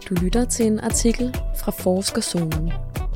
Du lytter til en artikel fra Forskerzonen.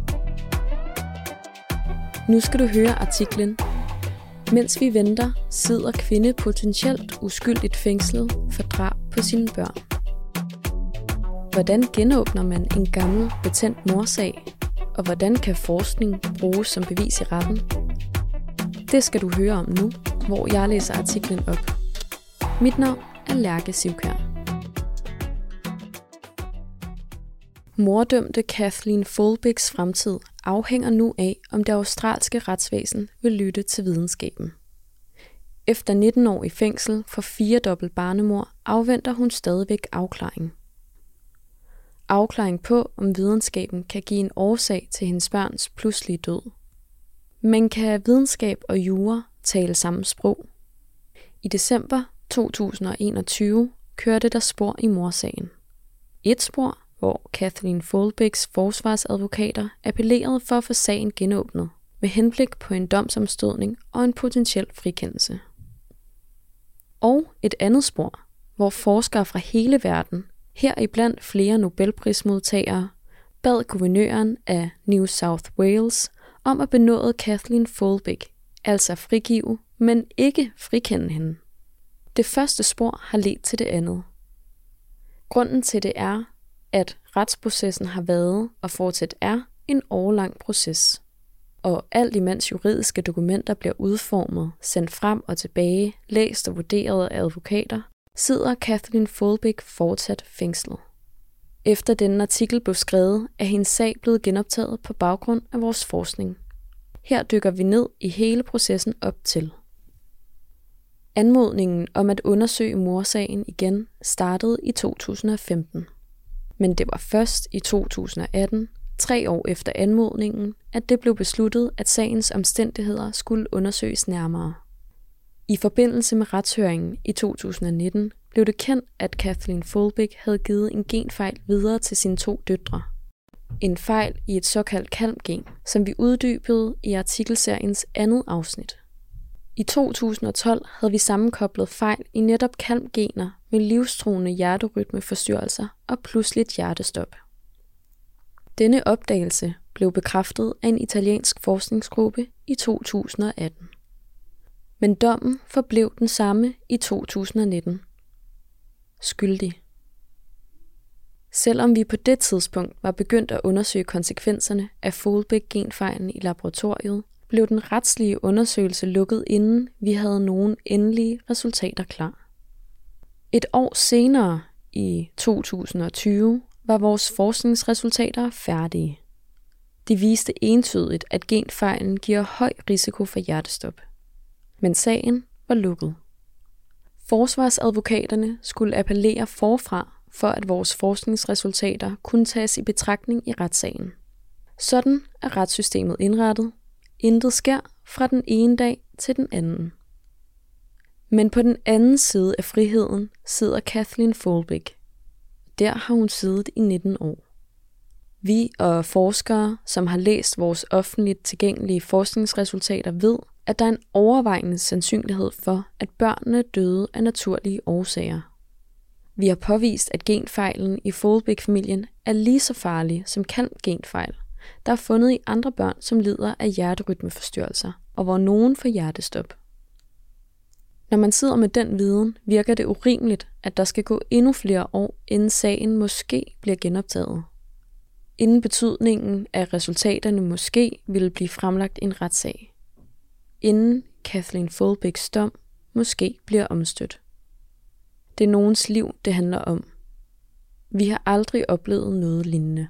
Nu skal du høre artiklen Mens vi venter, sidder kvinde potentielt uskyldigt fængslet for drab på sine børn. Hvordan genåbner man en gammel, betændt mordsag? Og hvordan kan forskning bruges som bevis i retten? Det skal du høre om nu, hvor jeg læser artiklen op. Mit navn er Lærke Sivkjær. Morddømte Kathleen Folbigs fremtid afhænger nu af, om det australske retsvæsen vil lytte til videnskaben. Efter 19 år i fængsel for 4-dobbelt barnemord afventer hun stadigvæk afklaring. Afklaring på, om videnskaben kan give en årsag til hendes børns pludselige død. Men kan videnskab og jura tale samme sprog? I december 2021 kørte der spor i mordsagen. Et spor, hvor Kathleen Folbigs forsvarsadvokater appellerede for at få sagen genåbnet, med henblik på en domsomstødning og en potentiel frikendelse. Og et andet spor, hvor forskere fra hele verden, heriblandt flere Nobelprismodtagere, bad guvernøren af New South Wales om at benåde Kathleen Folbig, altså frigive, men ikke frikende hende. Det første spor har ledt til det andet. Grunden til det er, at retsprocessen har været og fortsat er en årelang proces. Og alt imens juridiske dokumenter bliver udformet, sendt frem og tilbage, læst og vurderet af advokater, sidder Kathleen Folbig fortsat fængslet. Efter denne artikel blev skrevet, er hendes sag blevet genoptaget på baggrund af vores forskning. Her dykker vi ned i hele processen op til. Anmodningen om at undersøge mordsagen igen startede i 2015. Men det var først i 2018, 3 år efter anmodningen, at det blev besluttet, at sagens omstændigheder skulle undersøges nærmere. I forbindelse med retshøringen i 2019 blev det kendt, at Kathleen Folbig havde givet en genfejl videre til sine 2 døtre. En fejl i et såkaldt kalmgen, som vi uddybede i artikelseriens andet afsnit. I 2012 havde vi sammenkoblet fejl i netop kalmgener med livstruende hjerterytmeforstyrrelser og pludseligt hjertestop. Denne opdagelse blev bekræftet af en italiensk forskningsgruppe i 2018. Men dommen forblev den samme i 2019. Skyldig. Selvom vi på det tidspunkt var begyndt at undersøge konsekvenserne af Folbig-genfejlen i laboratoriet, blev den retslige undersøgelse lukket, inden vi havde nogen endelige resultater klar. Et år senere, i 2020, var vores forskningsresultater færdige. De viste entydigt, at genfejlen giver høj risiko for hjertestop. Men sagen var lukket. Forsvarsadvokaterne skulle appellere forfra, for at vores forskningsresultater kunne tages i betragtning i retssagen. Sådan er retssystemet indrettet. Intet sker fra den ene dag til den anden. Men på den anden side af friheden sidder Kathleen Folbig. Der har hun siddet i 19 år. Vi og forskere, som har læst vores offentligt tilgængelige forskningsresultater, ved, at der er en overvejende sandsynlighed for, at børnene døde af naturlige årsager. Vi har påvist, at genfejlen i Folbig-familien er lige så farlig som kalmgenfejl, der er fundet i andre børn, som lider af hjerterytmeforstyrrelser, og hvor nogen får hjertestop. Når man sidder med den viden, virker det urimeligt, at der skal gå endnu flere år, inden sagen måske bliver genoptaget. Inden betydningen af resultaterne måske ville blive fremlagt en retssag. Inden Kathleen Folbigs dom måske bliver omstødt. Det er nogens liv, det handler om. Vi har aldrig oplevet noget lignende.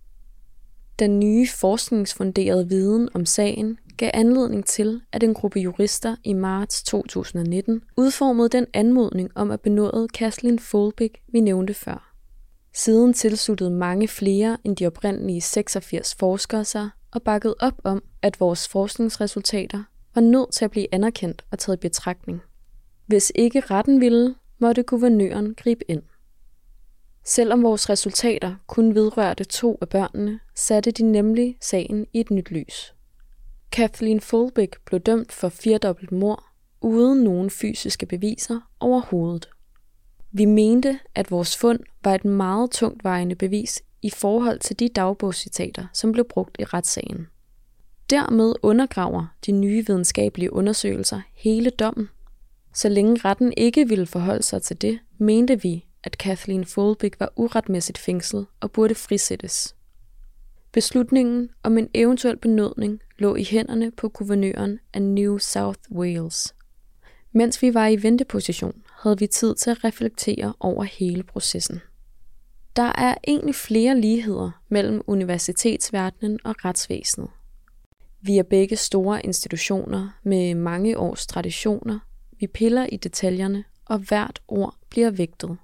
Den nye forskningsfunderede viden om sagen gav anledning til, at en gruppe jurister i marts 2019 udformede den anmodning om at benåde Kathleen Folbig, vi nævnte før. Siden tilsluttede mange flere end de oprindelige 86 forskere sig og bakkede op om, at vores forskningsresultater var nødt til at blive anerkendt og taget i betragtning. Hvis ikke retten ville, måtte guvernøren gribe ind. Selvom vores resultater kun vedrørte 2 af børnene, satte de nemlig sagen i et nyt lys. Kathleen Folbig blev dømt for 4-dobbelt mord, uden nogen fysiske beviser overhovedet. Vi mente, at vores fund var et meget tungtvejende bevis i forhold til de dagbogscitater, som blev brugt i retssagen. Dermed undergraver de nye videnskabelige undersøgelser hele dommen. Så længe retten ikke ville forholde sig til det, mente vi, at Kathleen Folbig var uretmæssigt fængslet og burde frisættes. Beslutningen om en eventuel benådning lå i hænderne på guvernøren af New South Wales. Mens vi var i venteposition, havde vi tid til at reflektere over hele processen. Der er egentlig flere ligheder mellem universitetsverdenen og retsvæsenet. Vi er begge store institutioner med mange års traditioner. Vi piller i detaljerne, og hvert ord bliver vægtet.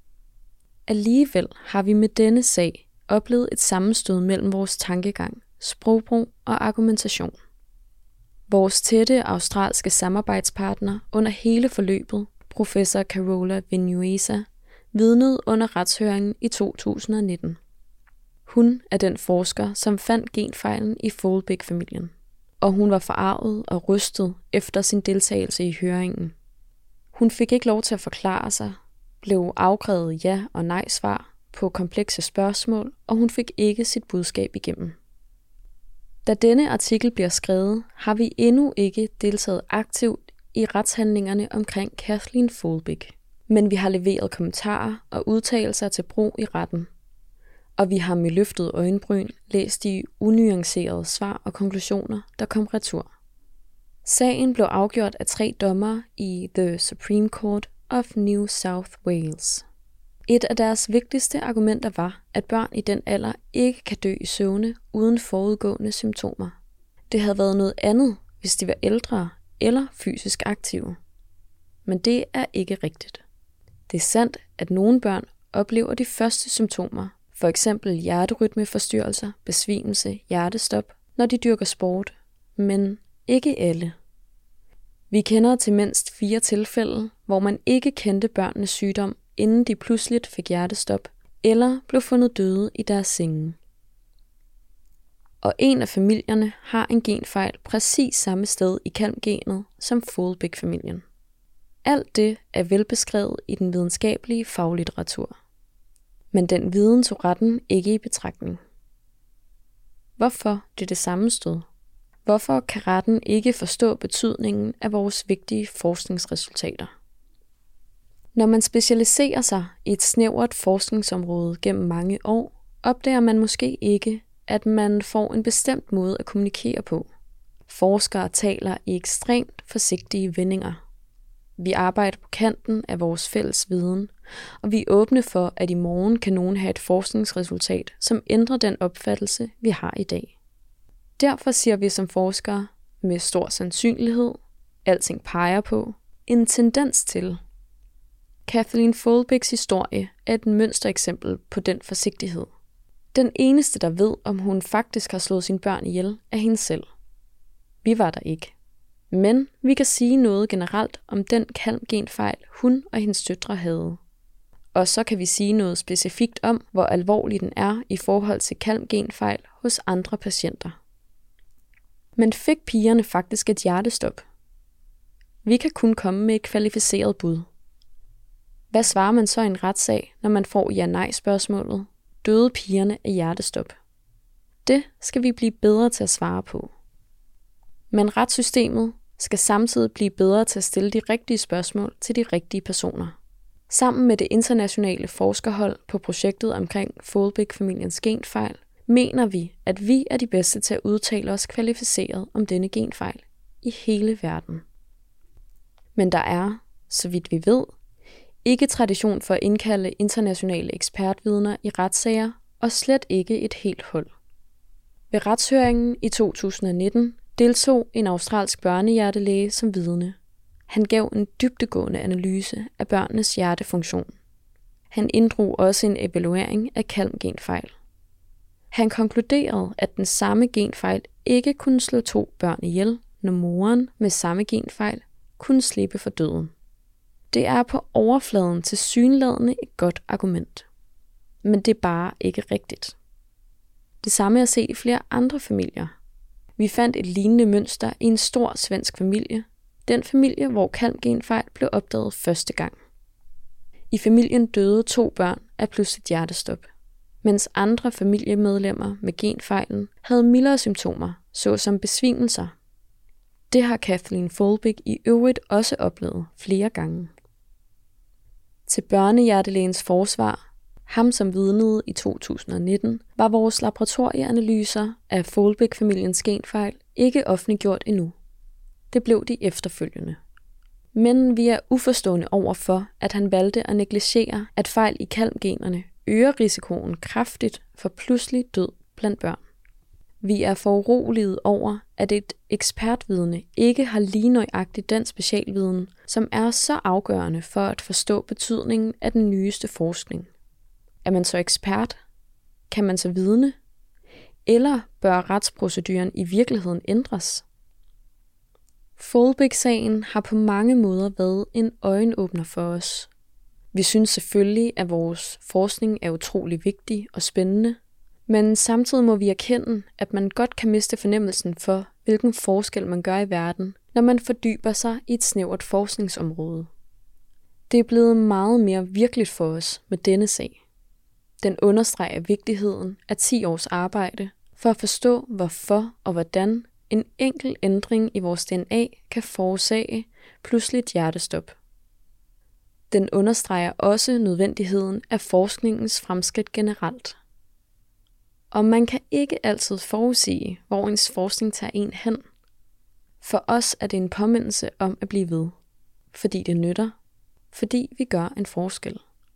Alligevel har vi med denne sag oplevet et sammenstød mellem vores tankegang, sprogbrug og argumentation. Vores tætte australske samarbejdspartner under hele forløbet, professor Carola Vinuesa, vidnede under retshøringen i 2019. Hun er den forsker, som fandt genfejlen i Folbig-familien, og hun var forarvet og rystet efter sin deltagelse i høringen. Hun fik ikke lov til at forklare sig, blev afkrævet ja- og nej-svar på komplekse spørgsmål, og hun fik ikke sit budskab igennem. Da denne artikel bliver skrevet, har vi endnu ikke deltaget aktivt i retshandlingerne omkring Kathleen Folbig, men vi har leveret kommentarer og udtalelser til brug i retten, og vi har med løftede øjenbryn læst de unuancerede svar og konklusioner, der kom retur. Sagen blev afgjort af 3 dommere i The Supreme Court of New South Wales. Et af deres vigtigste argumenter var, at børn i den alder ikke kan dø i søvne uden forudgående symptomer. Det havde været noget andet, hvis de var ældre eller fysisk aktive. Men det er ikke rigtigt. Det er sandt, at nogle børn oplever de første symptomer, for eksempel hjerterytmeforstyrrelser, besvimelse, hjertestop, når de dyrker sport, men ikke alle. Vi kender til mindst 4 tilfælde, hvor man ikke kendte børnenes sygdom, inden de pludseligt fik hjertestop eller blev fundet døde i deres senge. Og en af familierne har en genfejl præcis samme sted i kalmgenet som Folbig-familien. Alt det er velbeskrevet i den videnskabelige faglitteratur. Men den viden tog retten ikke i betragtning. Hvorfor det sammenstød? Hvorfor kan retten ikke forstå betydningen af vores vigtige forskningsresultater? Når man specialiserer sig i et snævert forskningsområde gennem mange år, opdager man måske ikke, at man får en bestemt måde at kommunikere på. Forskere taler i ekstremt forsigtige vendinger. Vi arbejder på kanten af vores fælles viden, og vi er åbne for, at i morgen kan nogen have et forskningsresultat, som ændrer den opfattelse, vi har i dag. Derfor siger vi som forskere med stor sandsynlighed, alting peger på, en tendens til. Kathleen Folbigs historie er et mønstereksempel på den forsigtighed. Den eneste, der ved, om hun faktisk har slået sine børn ihjel, er hende selv. Vi var der ikke. Men vi kan sige noget generelt om den kalmgenfejl, hun og hendes døtre havde. Og så kan vi sige noget specifikt om, hvor alvorlig den er i forhold til kalmgenfejl hos andre patienter. Men fik pigerne faktisk et hjertestop? Vi kan kun komme med et kvalificeret bud. Hvad svarer man så i en retssag, når man får ja-nej-spørgsmålet? Døde pigerne af hjertestop? Det skal vi blive bedre til at svare på. Men retssystemet skal samtidig blive bedre til at stille de rigtige spørgsmål til de rigtige personer. Sammen med det internationale forskerhold på projektet omkring Folbig-familiens genfejl, mener vi, at vi er de bedste til at udtale os kvalificeret om denne genfejl i hele verden. Men der er, så vidt vi ved, ikke tradition for at indkalde internationale ekspertvidner i retssager, og slet ikke et helt hold. Ved retshøringen i 2019 deltog en australsk børnehjertelæge som vidne. Han gav en dybdegående analyse af børnenes hjertefunktion. Han inddrog også en evaluering af kalmgenfejl. Han konkluderede, at den samme genfejl ikke kunne slå 2 børn ihjel, når moren med samme genfejl kunne slippe for døden. Det er på overfladen tilsyneladende et godt argument. Men det er bare ikke rigtigt. Det samme er set i flere andre familier. Vi fandt et lignende mønster i en stor svensk familie. Den familie, hvor kalmgenfejl blev opdaget første gang. I familien døde 2 børn af pludseligt hjertestop, mens andre familiemedlemmer med genfejlen havde mildere symptomer, såsom besvimelser. Det har Kathleen Folbig i øvrigt også oplevet flere gange. Til børnehjertelægens forsvar, ham som vidnede i 2019, var vores laboratorieanalyser af Folbig-familiens genfejl ikke offentliggjort endnu. Det blev de efterfølgende. Men vi er uforstående over for, at han valgte at negligere, at fejl i kalmgenerne øger risikoen kraftigt for pludselig død blandt børn. Vi er foruroliget over, at et ekspertvidne ikke har lige nøjagtigt den specialviden, som er så afgørende for at forstå betydningen af den nyeste forskning. Er man så ekspert? Kan man så vidne? Eller bør retsproceduren i virkeligheden ændres? Folbig-sagen har på mange måder været en øjenåbner for os. Vi synes selvfølgelig, at vores forskning er utrolig vigtig og spændende, men samtidig må vi erkende, at man godt kan miste fornemmelsen for, hvilken forskel man gør i verden, når man fordyber sig i et snævert forskningsområde. Det er blevet meget mere virkeligt for os med denne sag. Den understreger vigtigheden af 10 års arbejde for at forstå, hvorfor og hvordan en enkelt ændring i vores DNA kan forårsage pludseligt hjertestop. Den understreger også nødvendigheden af forskningens fremskridt generelt. Og man kan ikke altid forudsige, hvor ens forskning tager en hen. For os er det en påmindelse om at blive ved, fordi det nytter, fordi vi gør en forskel.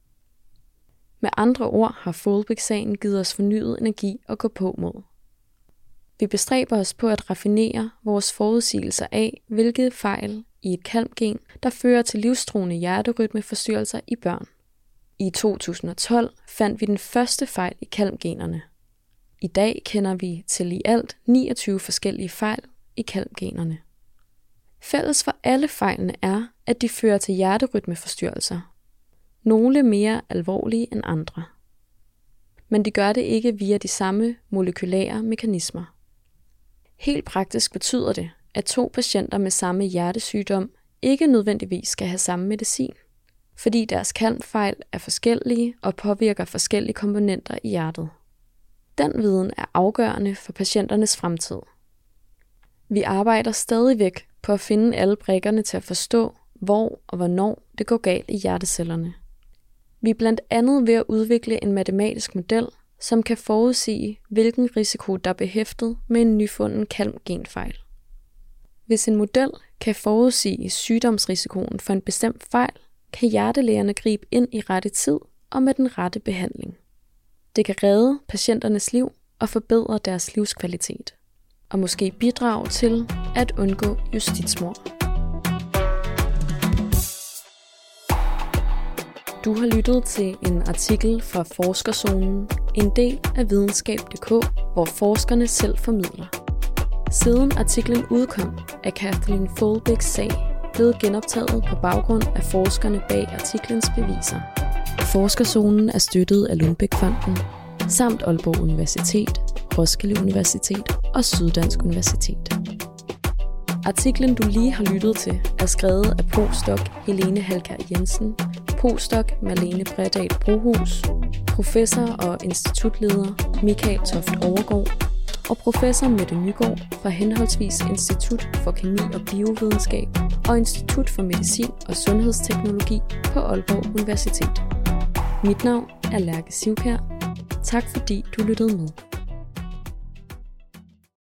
Med andre ord har Folbig-sagen givet os fornyet energi at gå på mod. Vi bestræber os på at raffinere vores forudsigelser af, hvilke fejl i et kalmgen, der fører til livstruende hjerterytmeforstyrrelser i børn. I 2012 fandt vi den første fejl i kalmgenerne. I dag kender vi til i alt 29 forskellige fejl i kalmgenerne. Fælles for alle fejlene er, at de fører til hjerterytmeforstyrrelser. Nogle mere alvorlige end andre. Men de gør det ikke via de samme molekylære mekanismer. Helt praktisk betyder det, at 2 patienter med samme hjertesygdom ikke nødvendigvis skal have samme medicin, fordi deres kalmfejl er forskellige og påvirker forskellige komponenter i hjertet. Den viden er afgørende for patienternes fremtid. Vi arbejder stadigvæk på at finde alle brikkerne til at forstå, hvor og hvornår det går galt i hjertecellerne. Vi er blandt andet ved at udvikle en matematisk model, som kan forudsige, hvilken risiko der er behæftet med en nyfunden kalmgenfejl. Hvis en model kan forudsige sygdomsrisikoen for en bestemt fejl, kan hjertelægerne gribe ind i rette tid og med den rette behandling. Det kan redde patienternes liv og forbedre deres livskvalitet, og måske bidrage til at undgå justitsmord. Du har lyttet til en artikel fra Forskerzonen, en del af videnskab.dk, hvor forskerne selv formidler. Siden artiklen udkom, er Kathleen Folbigs sag blevet genoptaget på baggrund af forskerne bag artiklens beviser. Forskerzonen er støttet af Lundbeck-fonden, samt Aalborg Universitet, Roskilde Universitet og Syddansk Universitet. Artiklen, du lige har lyttet til, er skrevet af postdoc Helene Halkær Jensen, postdoc Marlene Bredal Brohus, professor og institutleder Michael Toft Overgaard og professor Mette Nygaard fra henholdsvis Institut for Kemi og Biovidenskab og Institut for Medicin og Sundhedsteknologi på Aalborg Universitet. Mit navn er Lærke Sivkjær. Tak fordi du lyttede med.